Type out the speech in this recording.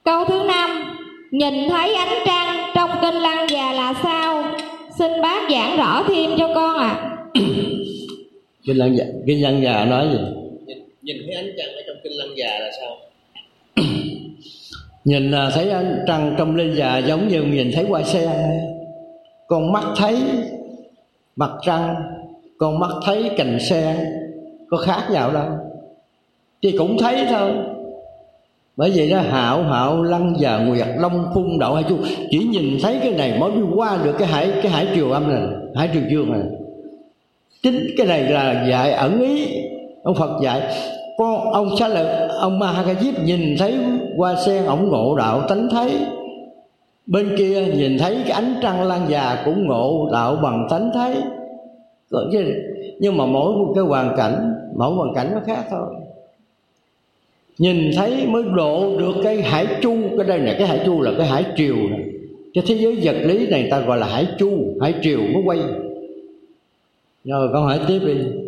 Câu thứ 5, nhìn thấy ánh trăng trong kinh Lăng Già là sao? Xin bác giảng rõ thêm cho con ạ. Kinh Lăng Già nói gì? Nhìn thấy ánh trăng ở trong kinh Lăng Già là sao? Nhìn thấy ánh trăng trong Lăng Già giống như nhìn thấy hoa sen. Con mắt thấy mặt trăng, con mắt thấy cành sen, có khác nhau đâu, thì cũng thấy thôi. Bởi vậy đó, hạo hạo Lăng Già nguyệt long phun đậu hai chu. Chỉ nhìn thấy cái này mới đi qua được cái hải triều âm này, hải triều dương này. Chính cái này là dạy ẩn ý. Ông Phật dạy ông Xá Lợi, ông Ma Ha Ca Diếp nhìn thấy hoa sen, ổng ngộ đạo tánh thấy. Bên kia nhìn thấy cái ánh trăng Lăng Già cũng ngộ đạo bằng tánh thấy. Nhưng mà mỗi một cái hoàn cảnh, mỗi hoàn cảnh nó khác thôi. Nhìn thấy mới độ được cái hải chu. Cái đây này, cái hải chu là cái hải triều này. Cái thế giới vật lý này ta gọi là hải chu, hải triều mới quay. Rồi câu hỏi tiếp đi.